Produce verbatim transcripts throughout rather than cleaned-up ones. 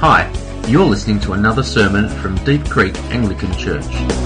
Hi, you're listening to another sermon from Deep Creek Anglican Church.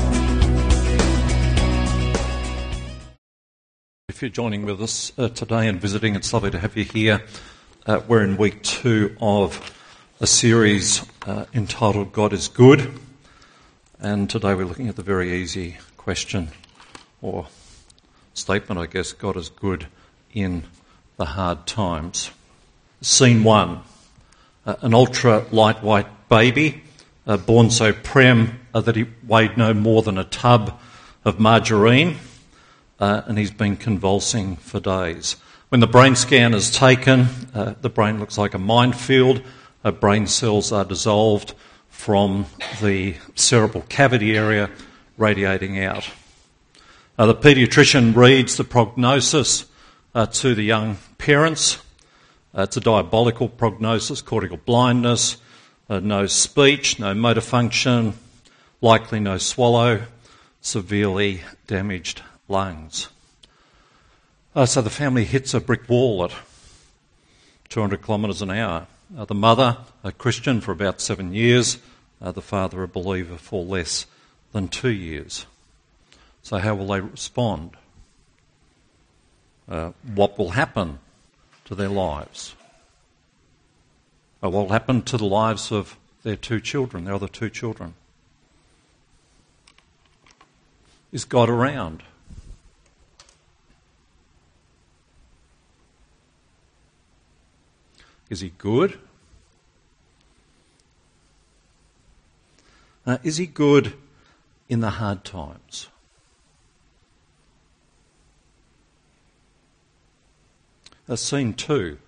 If you're joining with us uh, today and visiting, it's lovely to have you here. Uh, we're in week two of a series uh, entitled God is Good, and today we're looking at the very easy question or statement, I guess: God is good in the hard times. Scene one. Uh, an ultra-lightweight baby, uh, born so prim uh, that he weighed no more than a tub of margarine, uh, and he's been convulsing for days. When the brain scan is taken, uh, the brain looks like a minefield. Uh, brain cells are dissolved from the cerebral cavity area, radiating out. Uh, the paediatrician reads the prognosis uh, to the young parents. Uh, it's a diabolical prognosis: cortical blindness, uh, no speech, no motor function, likely no swallow, severely damaged lungs. Uh, so the family hits a brick wall at two hundred kilometres an hour. Uh, the mother, a Christian for about seven years, uh, the father, a believer for less than two years. So how will they respond? Uh, what will happen to their lives? Or what will happen to the lives of their two children, their other two children? Is God around? Is he good? Uh, is he good in the hard times? Uh, scene two.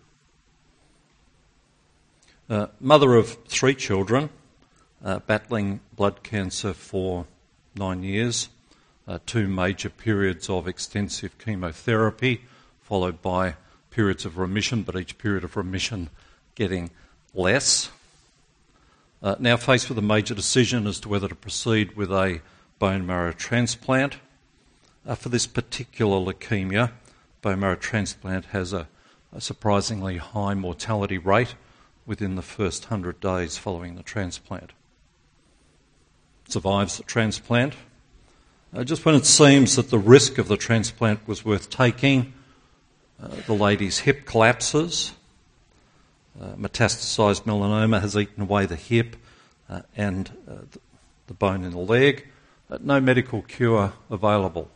Uh, mother of three children, uh, battling blood cancer for nine years, uh, two major periods of extensive chemotherapy, followed by periods of remission, but each period of remission getting less. Uh, now faced with a major decision as to whether to proceed with a bone marrow transplant. Uh, for this particular leukemia, bone marrow transplant has a, a surprisingly high mortality rate within the first one hundred days following the transplant. Survives the transplant. Uh, just when it seems that the risk of the transplant was worth taking, uh, the lady's hip collapses. Uh, metastasised melanoma has eaten away the hip uh, and uh, the, the bone in the leg. Uh, no medical cure available.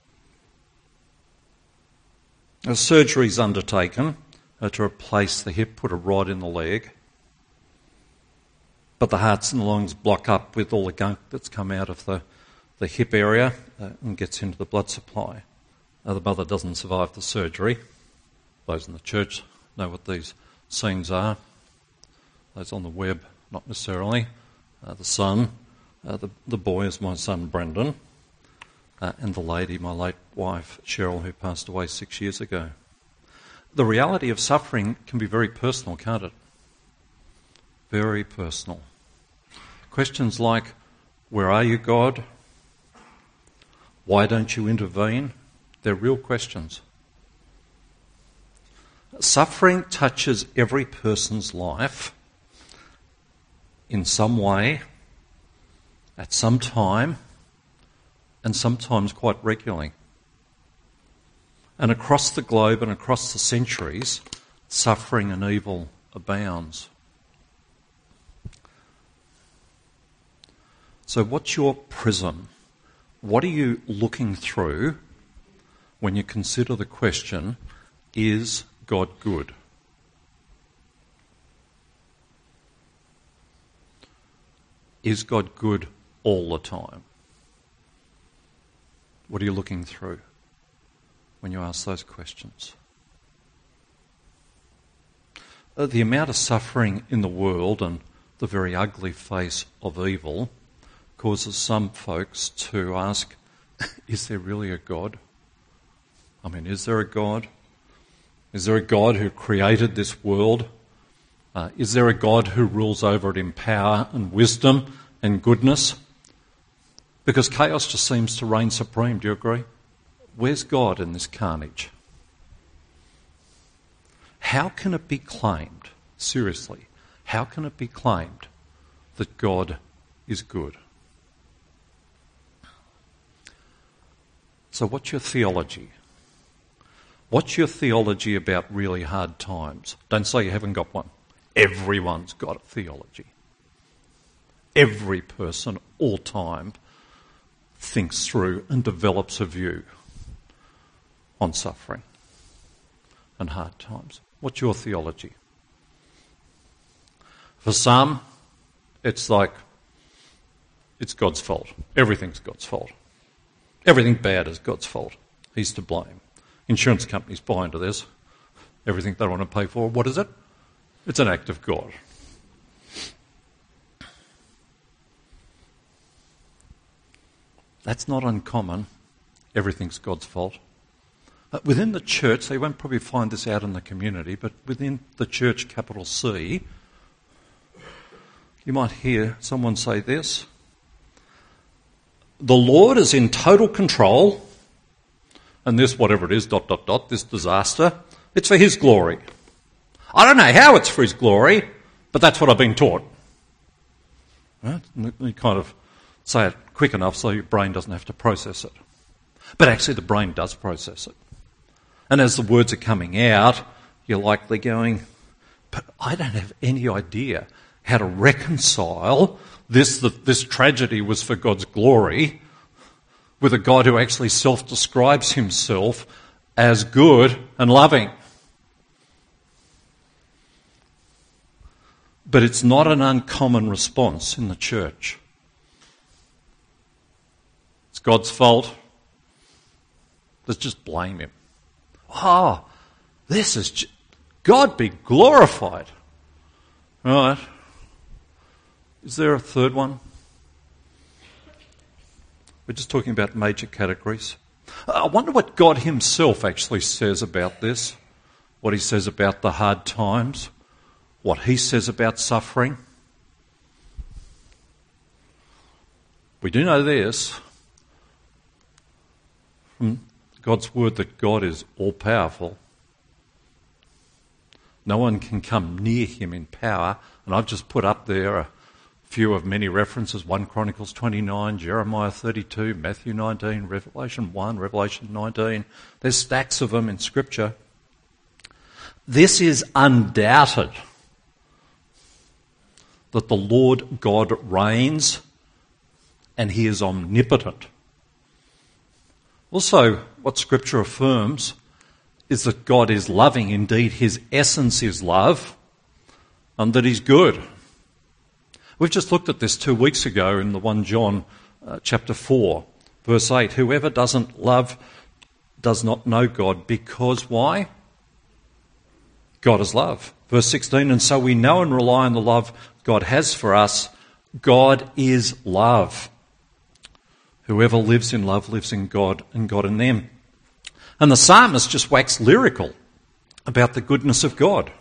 A surgery is undertaken uh, to replace the hip, put a rod in the leg, but the hearts and the lungs block up with all the gunk that's come out of the, the hip area uh, and gets into the blood supply. Uh, the mother doesn't survive the surgery. Those in the church know what these scenes are. Those on the web, not necessarily. Uh, the son, uh, the, the boy is my son Brendan, uh, and the lady, my late wife Cheryl, who passed away six years ago. The reality of suffering can be very personal, can't it? Very personal. Questions like, where are you, God? Why don't you intervene? They're real questions. Suffering touches every person's life in some way, at some time, and sometimes quite regularly. And across the globe and across the centuries, suffering and evil abounds. So what's your prism? What are you looking through when you consider the question, is God good? Is God good all the time? What are you looking through when you ask those questions? Uh, the amount of suffering in the world and the very ugly face of evil causes some folks to ask, is there really a God? I mean, is there a God? Is there a God who created this world? Uh, is there a God who rules over it in power and wisdom and goodness? Because chaos just seems to reign supreme, do you agree? Where's God in this carnage? How can it be claimed, seriously, how can it be claimed that God is good? So what's your theology? What's your theology about really hard times? Don't say you haven't got one. Everyone's got a theology. Every person, all time, thinks through and develops a view on suffering and hard times. What's your theology? For some, it's like, it's God's fault. Everything's God's fault. Everything bad is God's fault. He's to blame. Insurance companies buy into this. Everything they want to pay for, what is it? It's an act of God. That's not uncommon. Everything's God's fault. Uh, within the church, so you won't probably find this out in the community, but within the church, capital C, you might hear someone say this: the Lord is in total control, and this, whatever it is, dot, dot, dot, this disaster, it's for his glory. I don't know how it's for his glory, but that's what I've been taught. Right? You kind of say it quick enough so your brain doesn't have to process it. But actually the brain does process it. And as the words are coming out, you're likely going, but I don't have any idea how to reconcile this, that this tragedy was for God's glory, with a God who actually self-describes himself as good and loving. But it's not an uncommon response in the church. It's God's fault. Let's just blame him. Oh, this is... J- God be glorified. Right. Is there a third one? We're just talking about major categories. I wonder what God himself actually says about this, what he says about the hard times, what he says about suffering. We do know this from God's word, that God is all-powerful. No one can come near him in power, and I've just put up there a few of many references: First Chronicles twenty-nine, Jeremiah thirty-two, Matthew nineteen, Revelation one, Revelation nineteen. There's stacks of them in Scripture. This is undoubted, that the Lord God reigns and he is omnipotent. Also, what Scripture affirms is that God is loving. Indeed, his essence is love, and that he's good. We've just looked at this two weeks ago in the First John uh, chapter four, verse eight. Whoever doesn't love does not know God, because why? God is love. Verse sixteen, and so we know and rely on the love God has for us. God is love. Whoever lives in love lives in God and God in them. And the psalmist just waxed lyrical about the goodness of God.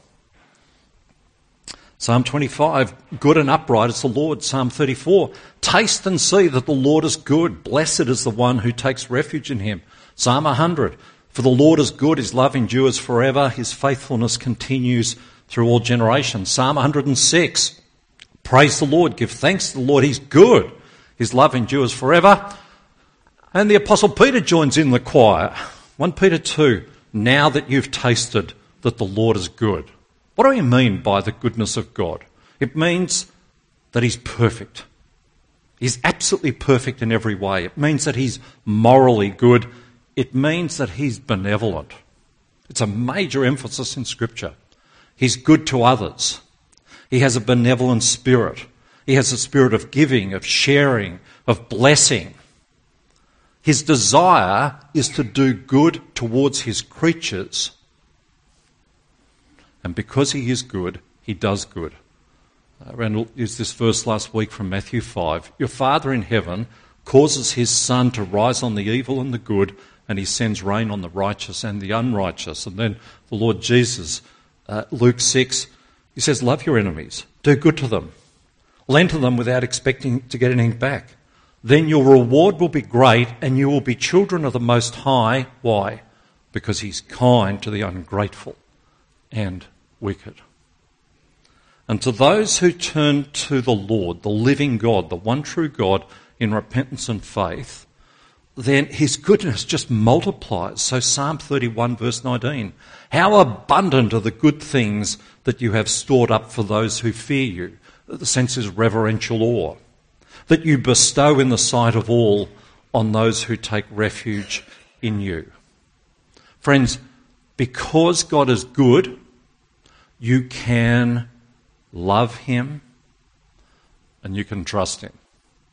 Psalm twenty-five, good and upright is the Lord. Psalm thirty-four, taste and see that the Lord is good. Blessed is the one who takes refuge in him. Psalm one hundred, for the Lord is good, his love endures forever, his faithfulness continues through all generations. Psalm one hundred six, praise the Lord, give thanks to the Lord, he's good, his love endures forever. And the Apostle Peter joins in the choir. First Peter two, now that you've tasted that the Lord is good. What do we mean by the goodness of God? It means that he's perfect. He's absolutely perfect in every way. It means that he's morally good. It means that he's benevolent. It's a major emphasis in Scripture. He's good to others. He has a benevolent spirit. He has a spirit of giving, of sharing, of blessing. His desire is to do good towards his creatures. And because he is good, he does good. Uh, Randall used this verse last week from Matthew five. Your Father in heaven causes his sun to rise on the evil and the good, and he sends rain on the righteous and the unrighteous. And then the Lord Jesus, uh, Luke six, he says, love your enemies, do good to them, lend to them without expecting to get anything back. Then your reward will be great and you will be children of the Most High. Why? Because he's kind to the ungrateful and wicked. And to those who turn to the Lord, the living God, the one true God, in repentance and faith, then his goodness just multiplies. So Psalm thirty-one verse nineteen, how abundant are the good things that you have stored up for those who fear you. The sense is reverential awe, that you bestow in the sight of all on those who take refuge in you. Friends, because God is good, you can love him and you can trust him.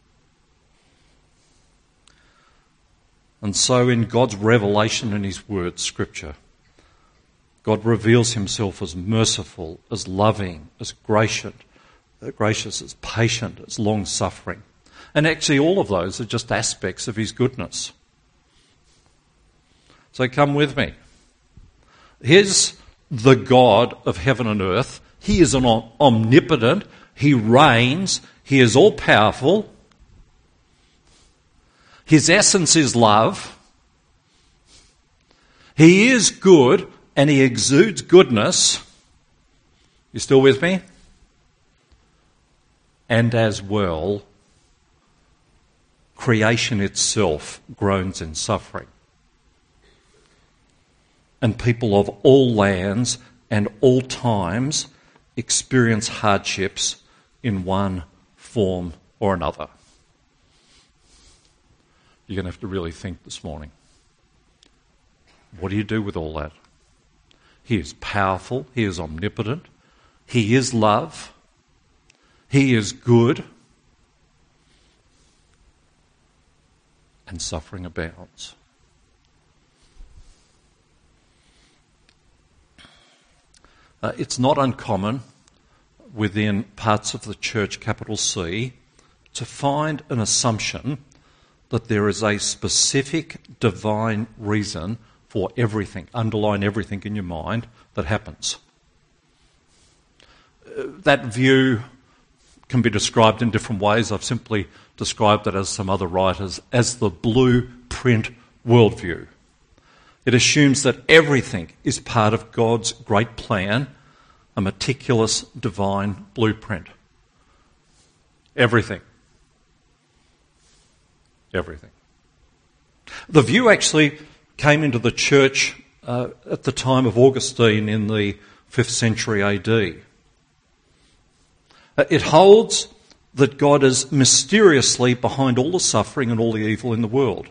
And so in God's revelation in his word, Scripture, God reveals himself as merciful, as loving, as gracious, gracious, as patient, as long-suffering. And actually all of those are just aspects of his goodness. So come with me. Here's the God of heaven and earth. He is an omnipotent. He reigns. He is all-powerful. His essence is love. He is good and he exudes goodness. You still with me? And as well, creation itself groans in suffering. And people of all lands and all times experience hardships in one form or another. You're going to have to really think this morning. What do you do with all that? He is powerful. He is omnipotent. He is love. He is good. And suffering abounds. Uh, it's not uncommon within parts of the church, capital C, to find an assumption that there is a specific divine reason for everything, underline everything in your mind, that happens. Uh, that view can be described in different ways. I've simply described it, as some other writers, as the blueprint worldview. It assumes that everything is part of God's great plan, a meticulous divine blueprint. Everything. Everything. The view actually came into the church uh, at the time of Augustine in the fifth century A D. Uh, it holds that God is mysteriously behind all the suffering and all the evil in the world.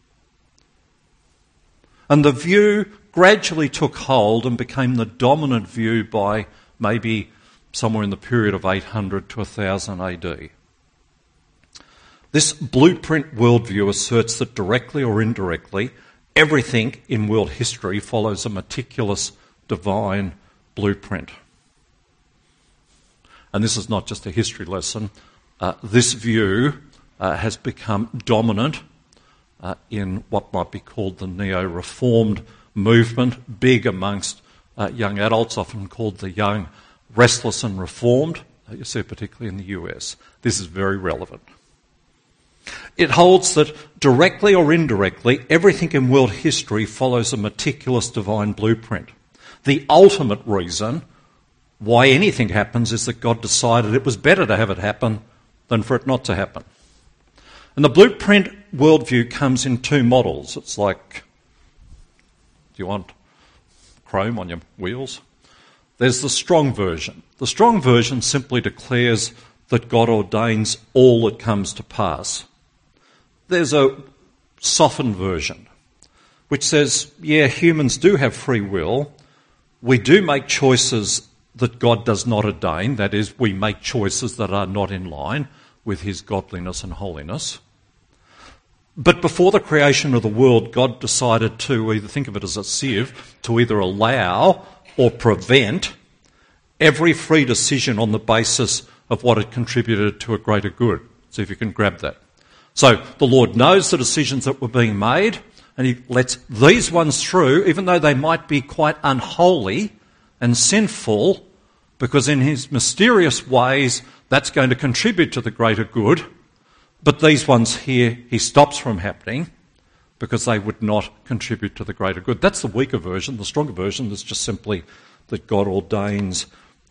And the view gradually took hold and became the dominant view by maybe somewhere in the period of eight hundred to one thousand A D. This blueprint worldview asserts that directly or indirectly, everything in world history follows a meticulous divine blueprint. And this is not just a history lesson. Uh, this view uh, has become dominant uh, in what might be called the neo-reformed movement, big amongst uh, young adults, often called the young restless and reformed. Uh, you see it particularly in the U S. This is very relevant. It holds that directly or indirectly, everything in world history follows a meticulous divine blueprint. The ultimate reason why anything happens is that God decided it was better to have it happen than for it not to happen. And the blueprint worldview comes in two models. It's like, do you want chrome on your wheels? There's the strong version. The strong version simply declares that God ordains all that comes to pass. There's a softened version, which says, yeah, humans do have free will. We do make choices that God does not ordain. That is, we make choices that are not in line with his godliness and holiness. But before the creation of the world, God decided to either, think of it as a sieve, to either allow or prevent every free decision on the basis of what had contributed to a greater good. See if you can grab that. So the Lord knows the decisions that were being made, and he lets these ones through, even though they might be quite unholy and sinful, because in his mysterious ways that's going to contribute to the greater good. But these ones here he stops from happening because they would not contribute to the greater good. That's the weaker version. The stronger version is just simply that God ordains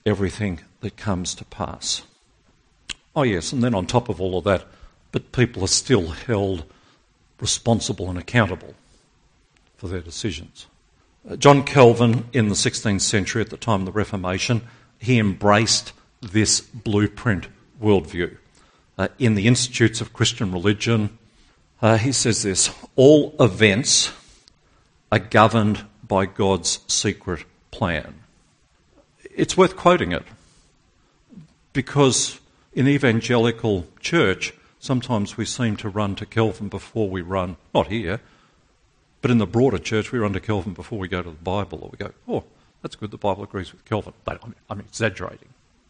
everything that comes to pass. Oh yes, and then on top of all of that, but people are still held responsible and accountable for their decisions. Uh, John Calvin, in the sixteenth century, at the time of the Reformation, he embraced this blueprint worldview. Uh, in the Institutes of Christian Religion, uh, he says this: all events are governed by God's secret plan. It's worth quoting it, because in evangelical church, sometimes we seem to run to Calvin before we run, not here, but in the broader church, we run to Calvin before we go to the Bible, or we go, oh, that's good, the Bible agrees with Calvin. But I'm, I'm exaggerating.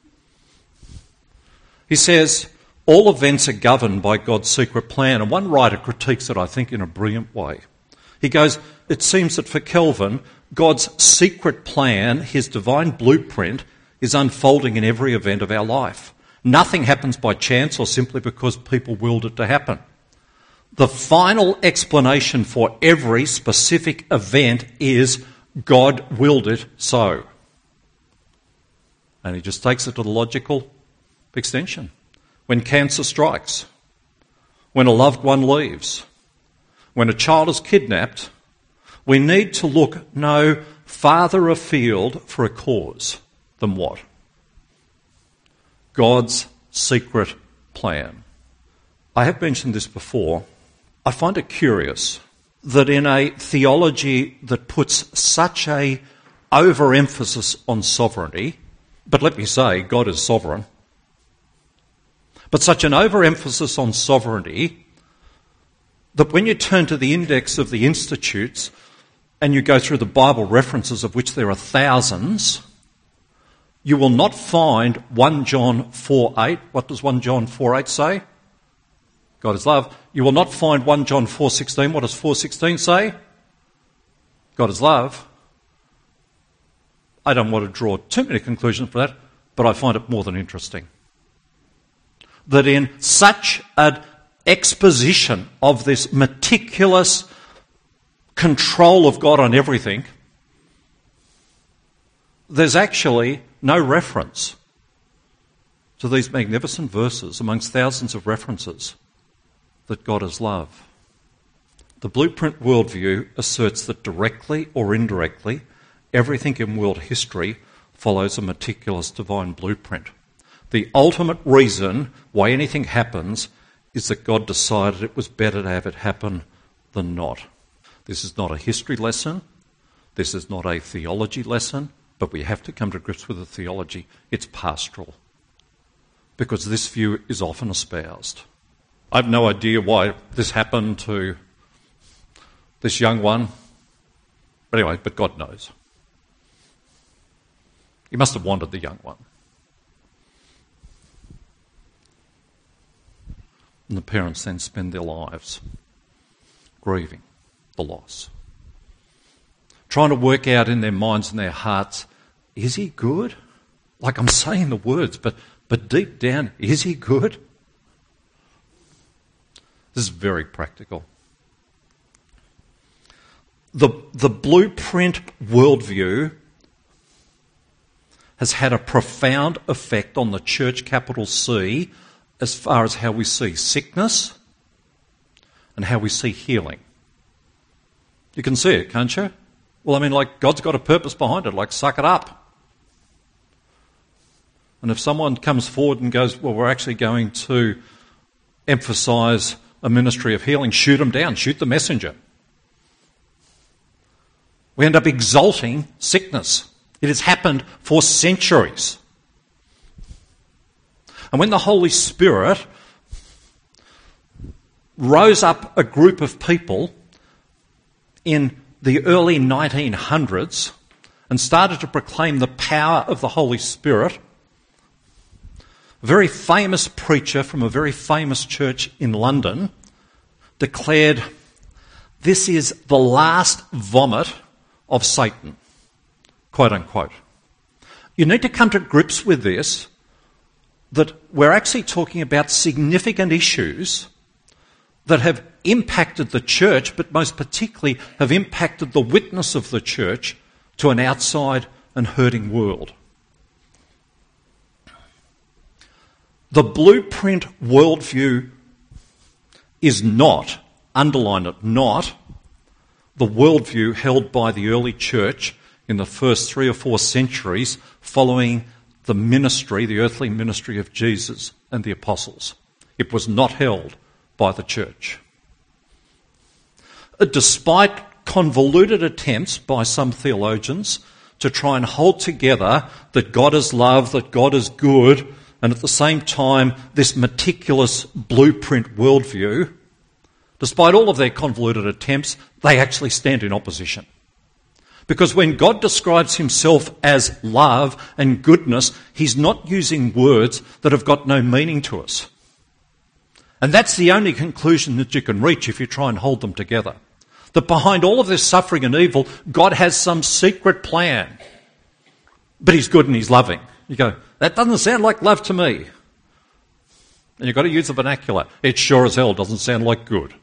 He says, all events are governed by God's secret plan, and one writer critiques it, I think, in a brilliant way. He goes, it seems that for Calvin, God's secret plan, his divine blueprint, is unfolding in every event of our life. Nothing happens by chance or simply because people willed it to happen. The final explanation for every specific event is God willed it so. And he just takes it to the logical extension. When cancer strikes, when a loved one leaves, when a child is kidnapped, we need to look no farther afield for a cause than what? God's secret plan. I have mentioned this before. I find it curious that in a theology that puts such a overemphasis on sovereignty, but let me say, God is sovereign, but such an overemphasis on sovereignty that when you turn to the index of the institutes and you go through the Bible references, of which there are thousands, you will not find First John four eight. What does First John four eight say? God is love. You will not find First John four sixteen. What does four sixteen say? God is love. I don't want to draw too many conclusions from that, but I find it more than interesting that in such an exposition of this meticulous control of God on everything, there's actually no reference to these magnificent verses amongst thousands of references that God is love. The blueprint worldview asserts that directly or indirectly, everything in world history follows a meticulous divine blueprint. The ultimate reason why anything happens is that God decided it was better to have it happen than not. This is not a history lesson. This is not a theology lesson. But we have to come to grips with the theology. It's pastoral. Because this view is often espoused. I have no idea why this happened to this young one. But anyway, but God knows. He must have wanted the young one. And the parents then spend their lives grieving the loss. Trying to work out in their minds and their hearts, is he good? Like I'm saying the words, but, but deep down, is he good? This is very practical. The, the blueprint worldview has had a profound effect on the church, capital C, as far as how we see sickness and how we see healing. You can see it, can't you? Well, I mean, like, God's got a purpose behind it, like, suck it up. And if someone comes forward and goes, well, we're actually going to emphasise a ministry of healing, shoot them down, shoot the messenger. We end up exalting sickness. It has happened for centuries. And when the Holy Spirit rose up a group of people in the early nineteen hundreds and started to proclaim the power of the Holy Spirit, a very famous preacher from a very famous church in London declared, this is the last vomit of Satan, quote unquote. You need to come to grips with this, that we're actually talking about significant issues that have impacted the church, but most particularly have impacted the witness of the church to an outside and hurting world. The blueprint worldview is not, underline it, not the worldview held by the early church in the first three or four centuries following the ministry, the earthly ministry of Jesus and the apostles. It was not held by the church. Despite convoluted attempts by some theologians to try and hold together that God is love, that God is good, and at the same time this meticulous blueprint worldview, despite all of their convoluted attempts, they actually stand in opposition. Because when God describes himself as love and goodness, he's not using words that have got no meaning to us. And that's the only conclusion that you can reach if you try and hold them together. That behind all of this suffering and evil, God has some secret plan. But he's good and he's loving. You go, that doesn't sound like love to me. And you've got to use the vernacular. It sure as hell doesn't sound like good.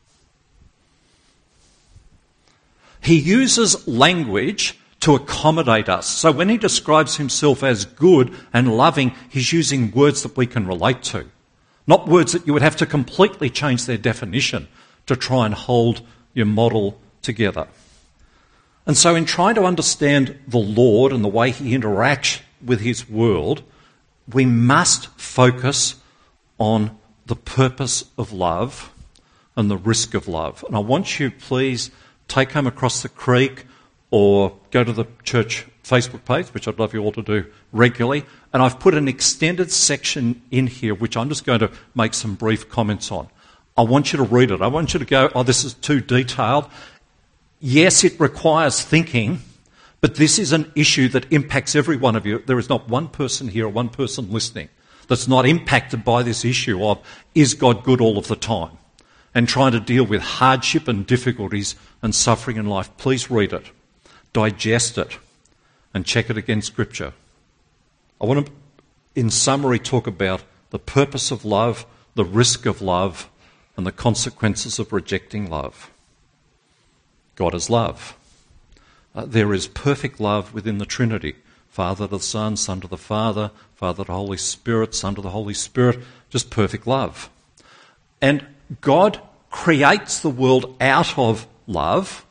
He uses language to accommodate us. So when he describes himself as good and loving, he's using words that we can relate to. Not words that you would have to completely change their definition to try and hold your model together. And so in trying to understand the Lord and the way he interacts with his world, we must focus on the purpose of love and the risk of love. And I want you, please, take home Across the Creek or go to the church Facebook page, which I'd love you all to do regularly. And I've put an extended section in here, which I'm just going to make some brief comments on. I want you to read it. I want you to go, oh, this is too detailed. Yes, it requires thinking, but this is an issue that impacts every one of you. There is not one person here or one person listening that's not impacted by this issue of, is God good all of the time? And trying to deal with hardship and difficulties and suffering in life. Please read it, digest it, and check it against Scripture. I want to, in summary, talk about the purpose of love, the risk of love, and the consequences of rejecting love. God is love. Uh, there is perfect love within the Trinity. Father to the Son, Son to the Father, Father to the Holy Spirit, Son to the Holy Spirit. Just perfect love. And God creates the world out of love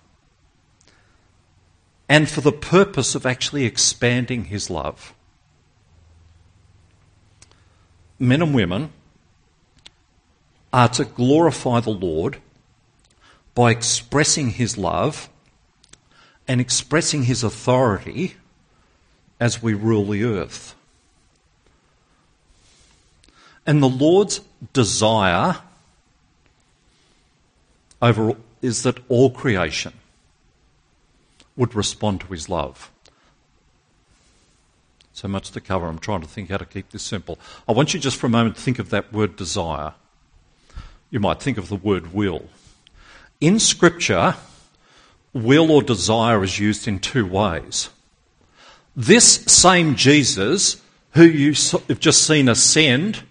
and for the purpose of actually expanding his love. Men and women are to glorify the Lord by expressing his love and expressing his authority as we rule the earth. And the Lord's desire over is that all creation would respond to his love. So much to cover. I'm trying to think how to keep this simple. I want you just for a moment to think of that word desire. You might think of the word will. In Scripture, will or desire is used in two ways. This same Jesus, who you have just seen ascend,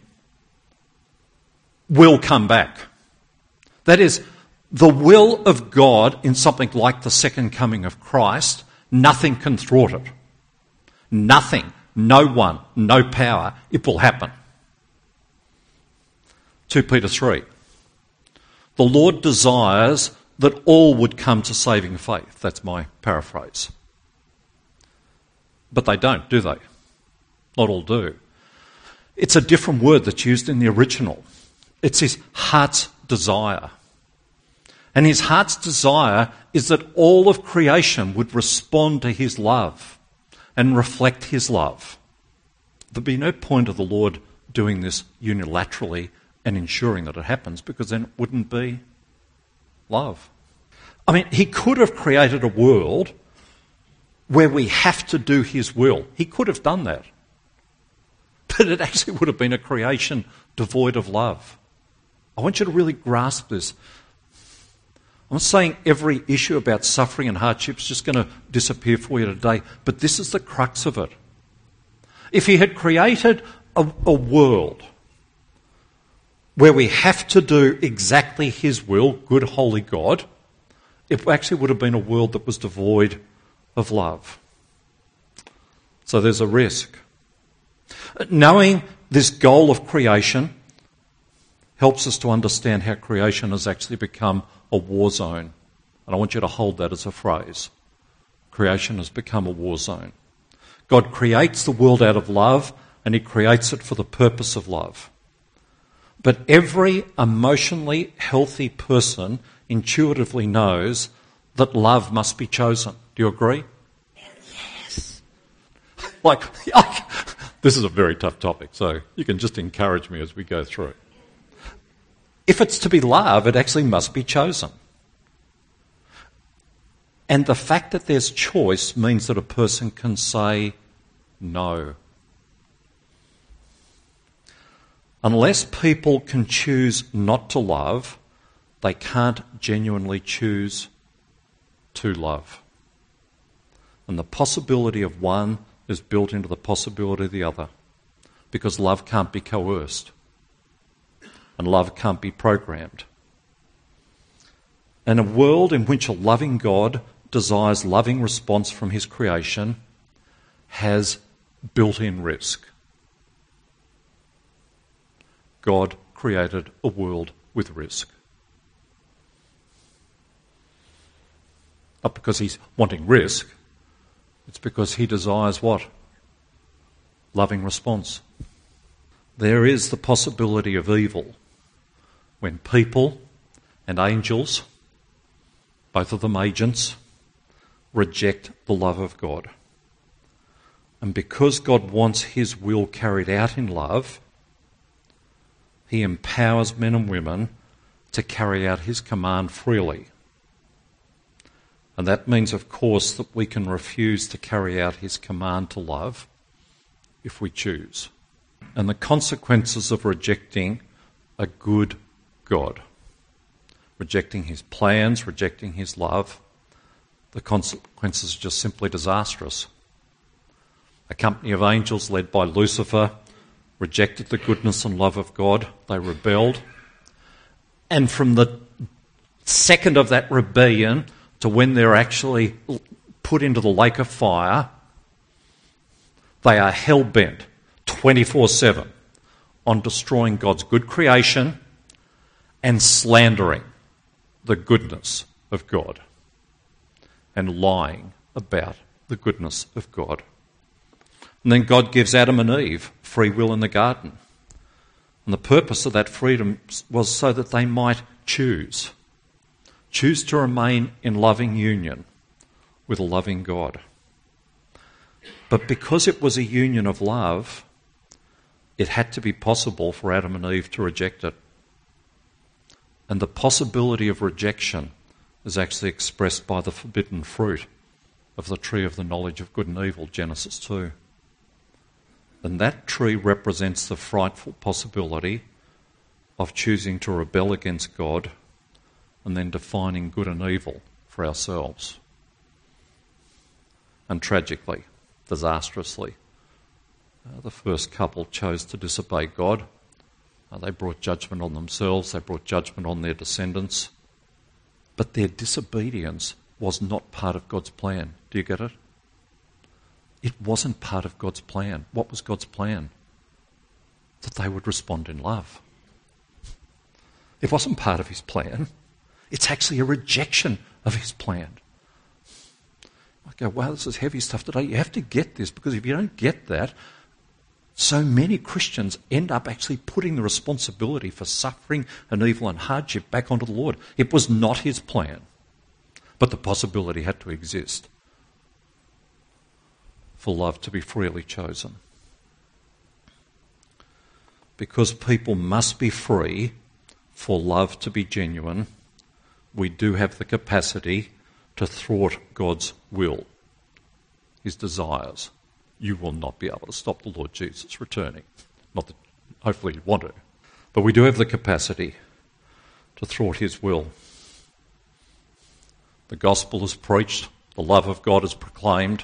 will come back. That is, the will of God in something like the second coming of Christ, nothing can thwart it. Nothing, no one, no power, it will happen. Second Peter three. The Lord desires that all would come to saving faith. That's my paraphrase. But they don't, do they? Not all do. It's a different word that's used in the original. It's his heart's desire. And his heart's desire is that all of creation would respond to his love and reflect his love. There'd be no point of the Lord doing this unilaterally and ensuring that it happens, because then it wouldn't be love. I mean, he could have created a world where we have to do his will. He could have done that. But it actually would have been a creation devoid of love. I want you to really grasp this. I'm not saying every issue about suffering and hardship is just going to disappear for you today, but this is the crux of it. If he had created a, a world where we have to do exactly his will, good, holy God, it actually would have been a world that was devoid of love. So there's a risk. Knowing This goal of creation helps us to understand how creation has actually become a war zone. And I want you to hold that as a phrase. Creation has become a war zone. God creates the world out of love, and he creates it for the purpose of love. But every emotionally healthy person intuitively knows that love must be chosen. Do you agree? Yes. Like, this is a very tough topic, so you can just encourage me as we go through. If it's to be love, it actually must be chosen. And the fact that there's choice means that a person can say no. Unless people can choose not to love, they can't genuinely choose to love. And the possibility of one is built into the possibility of the other, because love can't be coerced and love can't be programmed. And a world in which a loving God desires loving response from his creation has built-in risk. God created a world with risk. Not because he's wanting risk, it's because he desires what? Loving response. There is the possibility of evil when people and angels, both of them agents, reject the love of God. And because God wants his will carried out in love, he empowers men and women to carry out his command freely. And that means, of course, that we can refuse to carry out his command to love if we choose. And the consequences of rejecting a good God, rejecting his plans, rejecting his love, the consequences are just simply disastrous. A company of angels led by Lucifer rejected the goodness and love of God. They rebelled. And from the second of that rebellion to when they're actually put into the lake of fire, they are hell-bent twenty-four seven on destroying God's good creation and slandering the goodness of God and lying about the goodness of God. And then God gives Adam and Eve free will in the garden. And the purpose of that freedom was so that they might choose. Choose to remain in loving union with a loving God. But because it was a union of love, it had to be possible for Adam and Eve to reject it. And the possibility of rejection is actually expressed by the forbidden fruit of the tree of the knowledge of good and evil, Genesis two. And that tree represents the frightful possibility of choosing to rebel against God and then defining good and evil for ourselves. And tragically, disastrously, uh, the first couple chose to disobey God. Uh, they brought judgment on themselves, they brought judgment on their descendants. But their disobedience was not part of God's plan. Do you get it? It wasn't part of God's plan. What was God's plan? That they would respond in love. It wasn't part of his plan. It's actually a rejection of his plan. I go, wow, this is heavy stuff today. You have to get this, because if you don't get that, so many Christians end up actually putting the responsibility for suffering and evil and hardship back onto the Lord. It was not his plan, but the possibility had to exist for love to be freely chosen. Because people must be free for love to be genuine, we do have the capacity to thwart God's will, his desires. You will not be able to stop the Lord Jesus returning. Not that hopefully you want to. But we do have the capacity to thwart his will. The gospel is preached, the love of God is proclaimed,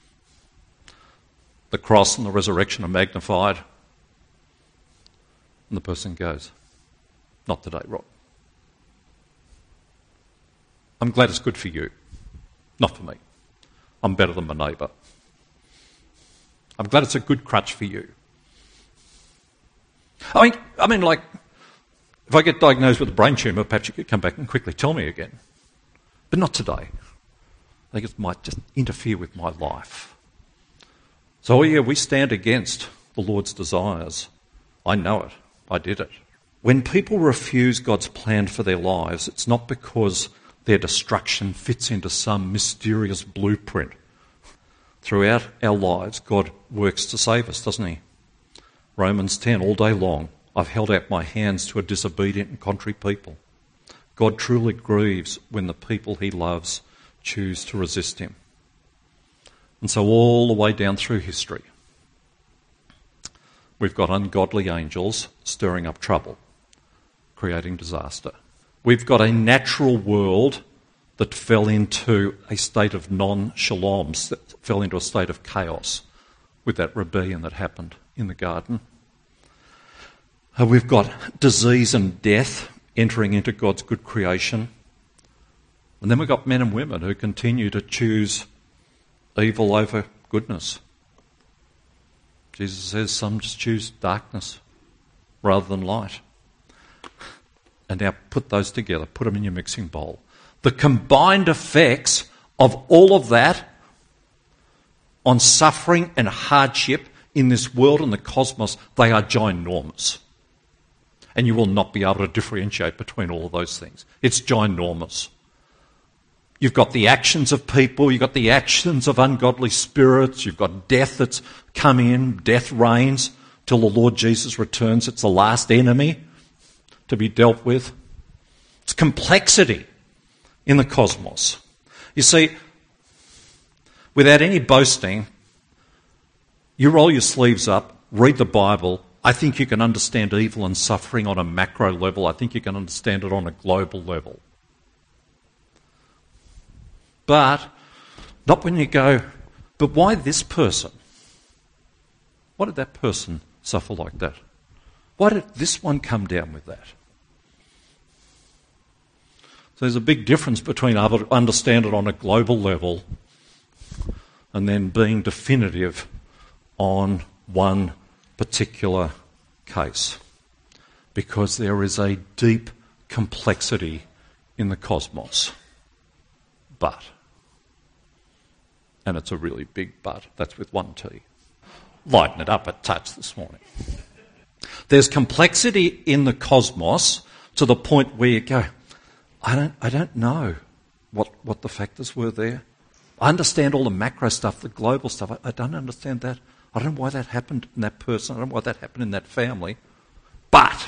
the cross and the resurrection are magnified, and the person goes, not today, Rob. I'm glad it's good for you, not for me. I'm better than my neighbour. I'm glad it's a good crutch for you. I mean, I mean, like, if I get diagnosed with a brain tumour, perhaps you could come back and quickly tell me again. But not today. I think it might just interfere with my life. So, oh yeah, we stand against the Lord's desires. I know it. I did it. When people refuse God's plan for their lives, it's not because their destruction fits into some mysterious blueprint. Throughout our lives, God works to save us, doesn't he? Romans ten, all day long, I've held out my hands to a disobedient and contrary people. God truly grieves when the people he loves choose to resist him. And so all the way down through history, we've got ungodly angels stirring up trouble, creating disaster. We've got a natural world that fell into a state of non-shalom, that fell into a state of chaos with that rebellion that happened in the garden. Uh, we've got disease and death entering into God's good creation. And then we've got men and women who continue to choose evil over goodness. Jesus says some just choose darkness rather than light. And now put those together, put them in your mixing bowl. The combined effects of all of that on suffering and hardship in this world and the cosmos, they are ginormous. And you will not be able to differentiate between all of those things. It's ginormous. You've got the actions of people, you've got the actions of ungodly spirits, you've got death that's come in, death reigns till the Lord Jesus returns. It's the last enemy to be dealt with. It's complexity in the cosmos. You see, without any boasting, you roll your sleeves up, read the Bible. I think you can understand evil and suffering on a macro level. I think you can understand it on a global level. But not when you go, but why this person? Why did that person suffer like that? Why did this one come down with that? So there's a big difference between able to understand it on a global level and then being definitive on one particular case, because there is a deep complexity in the cosmos. But, and it's a really big but, that's with one T. Lighten it up a touch this morning. There's complexity in the cosmos to the point where you go, I don't I don't know what, what the factors were there. I understand all the macro stuff, the global stuff. I, I don't understand that. I don't know why that happened in that person. I don't know why that happened in that family. But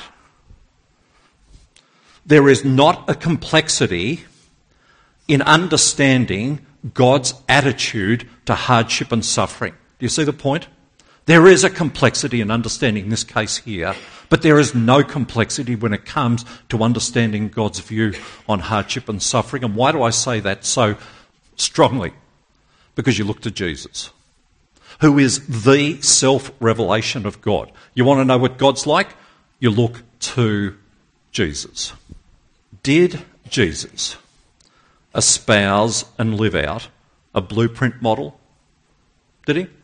there is not a complexity in understanding God's attitude to hardship and suffering. Do you see the point? There is a complexity in understanding this case here, but there is no complexity when it comes to understanding God's view on hardship and suffering. And why do I say that so strongly? Because you look to Jesus, who is the self-revelation of God. You want to know what God's like? You look to Jesus. Did Jesus espouse and live out a blueprint model? Did he?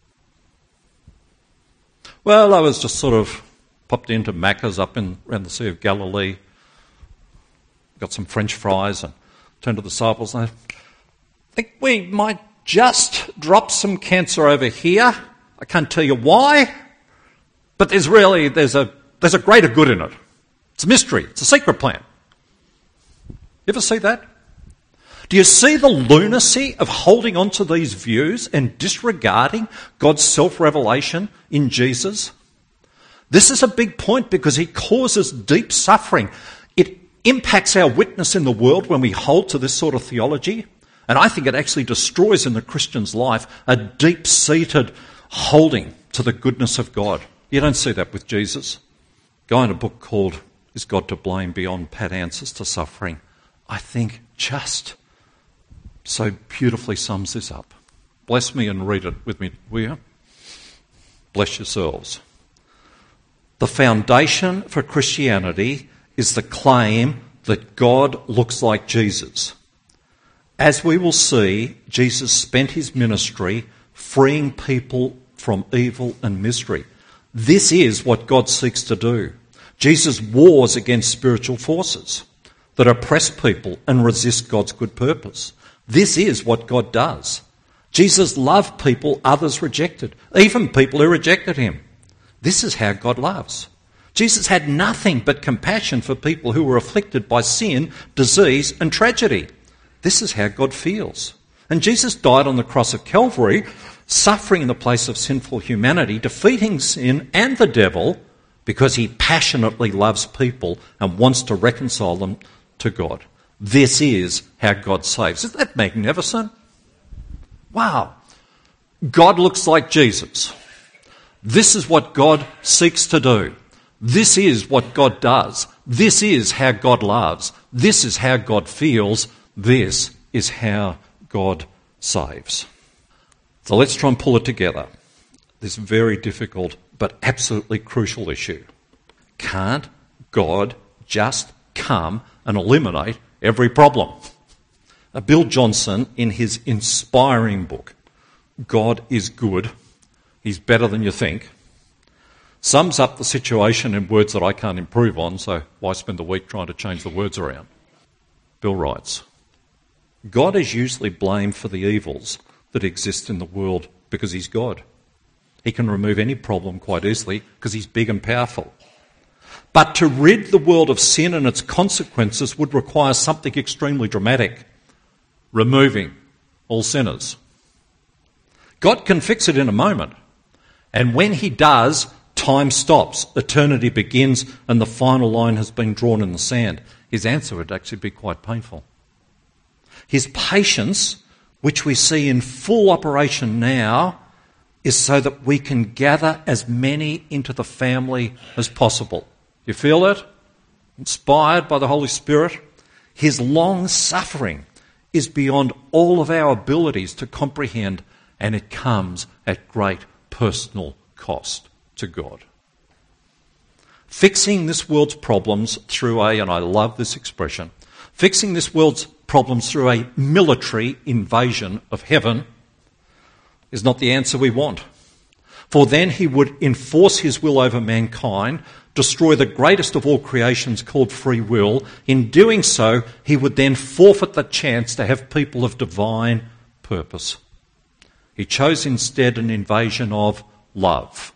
Well, I was just sort of popped into Macca's up in around the Sea of Galilee, got some French fries and turned to the disciples and I think we might just drop some cancer over here. I can't tell you why, but there's really, there's a there's a greater good in it. It's a mystery. It's a secret plan. You ever see that? Do you see the lunacy of holding on to these views and disregarding God's self-revelation in Jesus? This is a big point because he causes deep suffering. It impacts our witness in the world when we hold to this sort of theology. And I think it actually destroys in the Christian's life a deep-seated holding to the goodness of God. You don't see that with Jesus. Go in a book called Is God to Blame Beyond Pat Answers to Suffering, I think just so beautifully sums this up. Bless me and read it with me, will you? Bless yourselves. The foundation for Christianity is the claim that God looks like Jesus. As we will see, Jesus spent his ministry freeing people from evil and misery. This is what God seeks to do. Jesus wars against spiritual forces that oppress people and resist God's good purpose. This is what God does. Jesus loved people others rejected, even people who rejected him. This is how God loves. Jesus had nothing but compassion for people who were afflicted by sin, disease, and tragedy. This is how God feels. And Jesus died on the cross of Calvary, suffering in the place of sinful humanity, defeating sin and the devil, because he passionately loves people and wants to reconcile them to God. This is how God saves. Isn't that magnificent? Wow. God looks like Jesus. This is what God seeks to do. This is what God does. This is how God loves. This is how God feels. This is how God saves. So let's try and pull it together. This very difficult but absolutely crucial issue. Can't God just come and eliminate every problem? Uh, Bill Johnson, in his inspiring book, God is Good, He's Better Than You Think, sums up the situation in words that I can't improve on, so why spend the week trying to change the words around? Bill writes, God is usually blamed for the evils that exist in the world because he's God. He can remove any problem quite easily because he's big and powerful. But to rid the world of sin and its consequences would require something extremely dramatic: removing all sinners. God can fix it in a moment, and when he does, time stops, eternity begins, and the final line has been drawn in the sand. His answer would actually be quite painful. His patience, which we see in full operation now, is so that we can gather as many into the family as possible. You feel it? Inspired by the Holy Spirit? His long suffering is beyond all of our abilities to comprehend, and it comes at great personal cost to God. Fixing this world's problems through a, and I love this expression, fixing this world's problems through a military invasion of heaven is not the answer we want. For then he would enforce his will over mankind, destroy the greatest of all creations called free will. In doing so, he would then forfeit the chance to have people of divine purpose. He chose instead an invasion of love,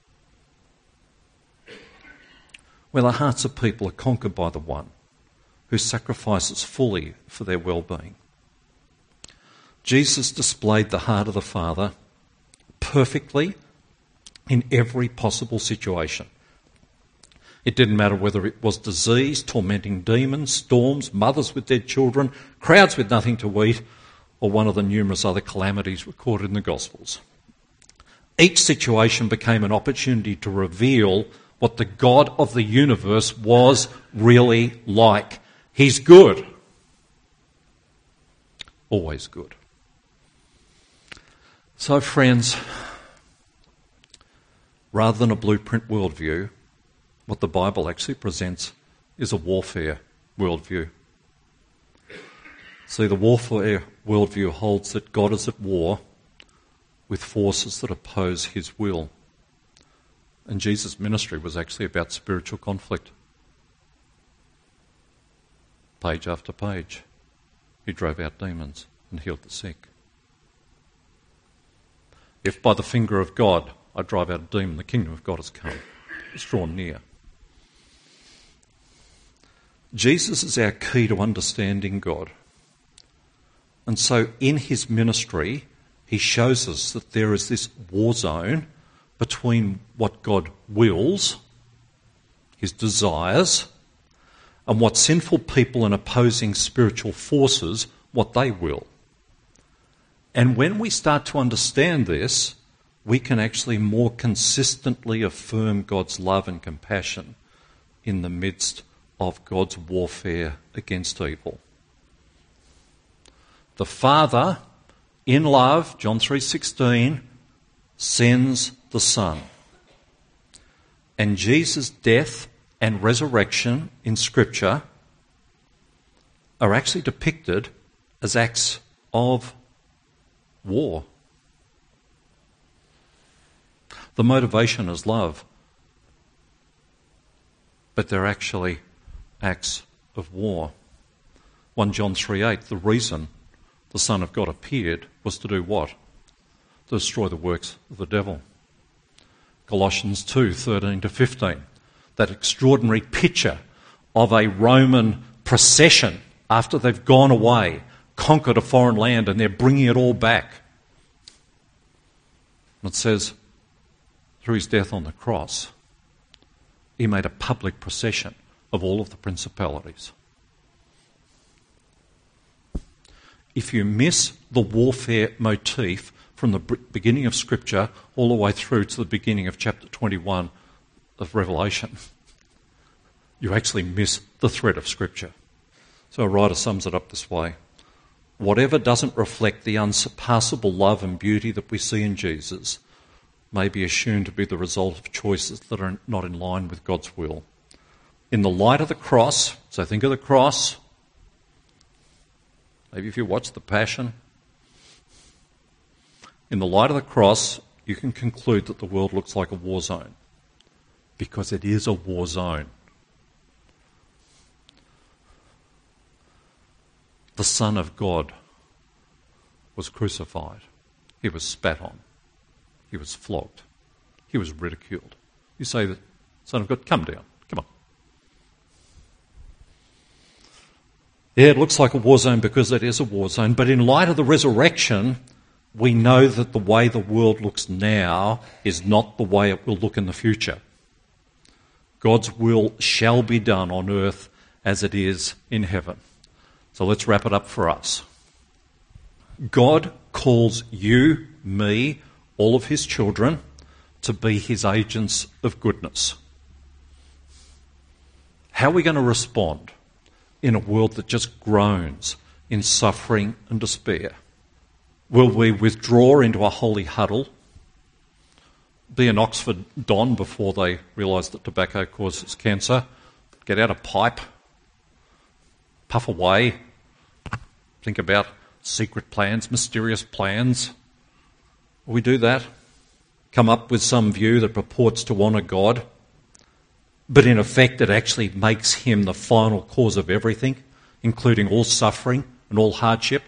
where the hearts of people are conquered by the one who sacrifices fully for their well-being. Jesus displayed the heart of the Father perfectly in every possible situation. It didn't matter whether it was disease, tormenting demons, storms, mothers with dead children, crowds with nothing to eat, or one of the numerous other calamities recorded in the Gospels. Each situation became an opportunity to reveal what the God of the universe was really like. He's good. Always good. So, friends, rather than a blueprint worldview, what the Bible actually presents is a warfare worldview. See, the warfare worldview holds that God is at war with forces that oppose his will. And Jesus' ministry was actually about spiritual conflict. Page after page, he drove out demons and healed the sick. If by the finger of God I drive out a demon, the kingdom of God has come. It's drawn near. Jesus is our key to understanding God. And so in his ministry, he shows us that there is this war zone between what God wills, his desires, and what sinful people and opposing spiritual forces, what they will. And when we start to understand this, we can actually more consistently affirm God's love and compassion in the midst of God's warfare against evil. The Father, in love, John three sixteen, sends the Son. And Jesus' death and resurrection in Scripture are actually depicted as acts of war. The motivation is love. But they're actually acts of war. First John three eight, the reason the Son of God appeared was to do what? To destroy the works of the devil. Colossians two thirteen to fifteen, that extraordinary picture of a Roman procession after they've gone away, conquered a foreign land, and they're bringing it all back. And it says, through his death on the cross, he made a public procession of all of the principalities. If you miss the warfare motif from the beginning of Scripture all the way through to the beginning of chapter twenty-one of Revelation, you actually miss the thread of Scripture. So a writer sums it up this way: whatever doesn't reflect the unsurpassable love and beauty that we see in Jesus may be assumed to be the result of choices that are not in line with God's will. In the light of the cross, so think of the cross, maybe if you watch The Passion, in the light of the cross, you can conclude that the world looks like a war zone, because it is a war zone. The Son of God was crucified. He was spat on. He was flogged. He was ridiculed. You say, the Son of God, come down. Come on. Yeah, it looks like a war zone because it is a war zone, but in light of the resurrection, we know that the way the world looks now is not the way it will look in the future. God's will shall be done on earth as it is in heaven. So let's wrap it up for us. God calls you, me, all of his children, to be his agents of goodness. How are we going to respond in a world that just groans in suffering and despair? Will we withdraw into a holy huddle, be an Oxford Don before they realise that tobacco causes cancer, get out a pipe, puff away, think about secret plans, mysterious plans? Will we do that? Come up with some view that purports to honour God, but in effect it actually makes him the final cause of everything, including all suffering and all hardship?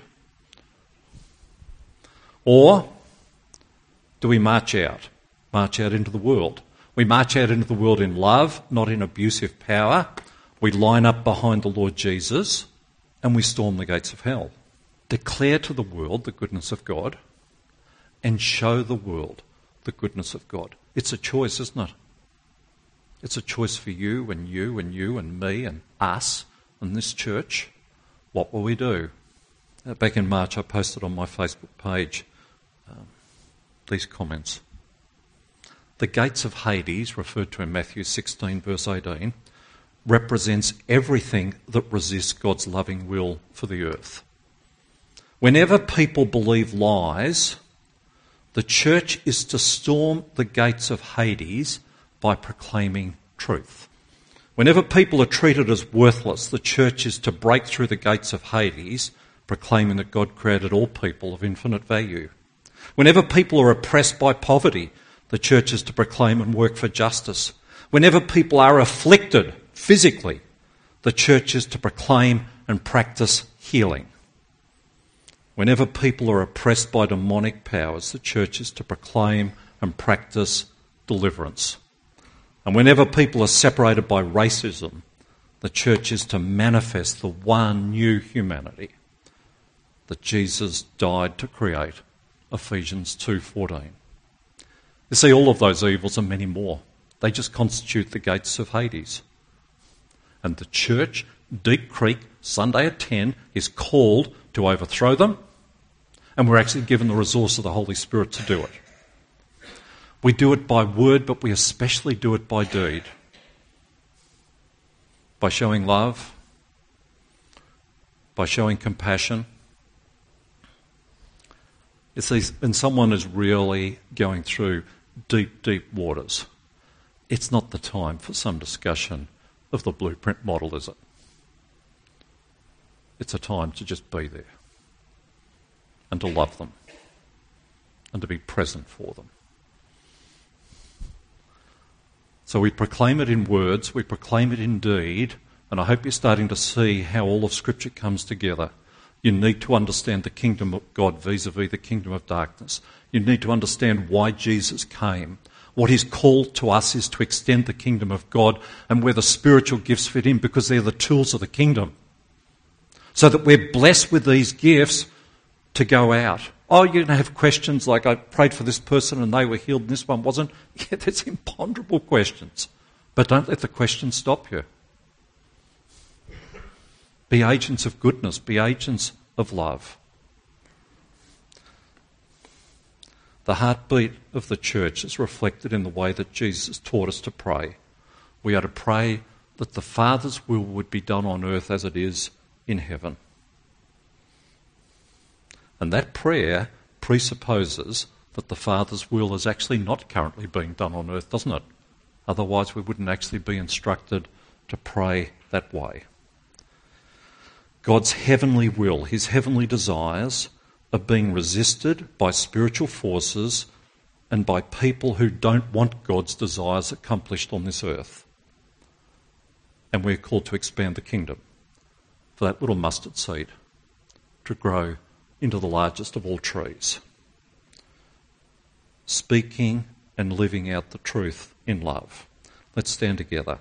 Or do we march out, march out into the world? We march out into the world in love, not in abusive power. We line up behind the Lord Jesus and we storm the gates of hell. Declare to the world the goodness of God and show the world the goodness of God. It's a choice, isn't it? It's a choice for you and you and you and me and us and this church. What will we do? Uh, back in March, I posted on my Facebook page um, these comments. The gates of Hades, referred to in Matthew sixteen, verse eighteen, represents everything that resists God's loving will for the earth. Whenever people believe lies, the church is to storm the gates of Hades by proclaiming truth. Whenever people are treated as worthless, the church is to break through the gates of Hades, proclaiming that God created all people of infinite value. Whenever people are oppressed by poverty, the church is to proclaim and work for justice. Whenever people are afflicted physically, the church is to proclaim and practice healing. Whenever people are oppressed by demonic powers, the church is to proclaim and practice deliverance. And whenever people are separated by racism, the church is to manifest the one new humanity that Jesus died to create, Ephesians two fourteen. You see, all of those evils and many more, they just constitute the gates of Hades. And the church, Deep Creek, Sunday at ten, is called to overthrow them, and we're actually given the resource of the Holy Spirit to do it. We do it by word, but we especially do it by deed. By showing love, by showing compassion. You see, when someone is really going through deep, deep waters, it's not the time for some discussion of the blueprint model, is it? It's a time to just be there and to love them and to be present for them. So we proclaim it in words, we proclaim it in deed, and I hope you're starting to see how all of Scripture comes together. You need to understand the kingdom of God vis-a-vis the kingdom of darkness. You need to understand why Jesus came. What his call to us is to extend the kingdom of God and where the spiritual gifts fit in, because they're the tools of the kingdom. So that we're blessed with these gifts to go out. Oh, you're going to have questions like, I prayed for this person and they were healed and this one wasn't. Yeah, there's imponderable questions. But don't let the questions stop you. Be agents of goodness. Be agents of love. The heartbeat of the church is reflected in the way that Jesus taught us to pray. We are to pray that the Father's will would be done on earth as it is in heaven. And that prayer presupposes that the Father's will is actually not currently being done on earth, doesn't it? Otherwise we wouldn't actually be instructed to pray that way. God's heavenly will, his heavenly desires, are being resisted by spiritual forces and by people who don't want God's desires accomplished on this earth. And we're called to expand the kingdom for that little mustard seed to grow into the largest of all trees. Speaking and living out the truth in love. Let's stand together.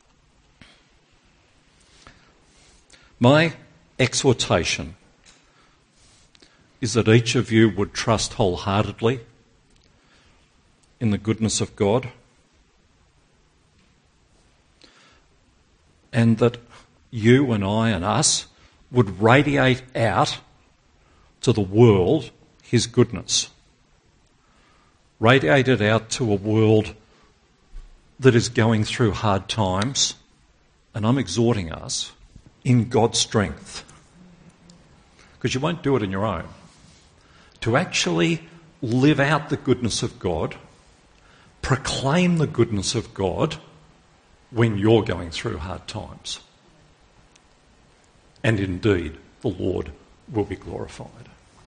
My exhortation is that each of you would trust wholeheartedly in the goodness of God, and that you and I and us would radiate out to the world his goodness. Radiate it out to a world that is going through hard times, and I'm exhorting us in God's strength, because you won't do it on your own, to actually live out the goodness of God, proclaim the goodness of God when you're going through hard times. And indeed, the Lord will be glorified.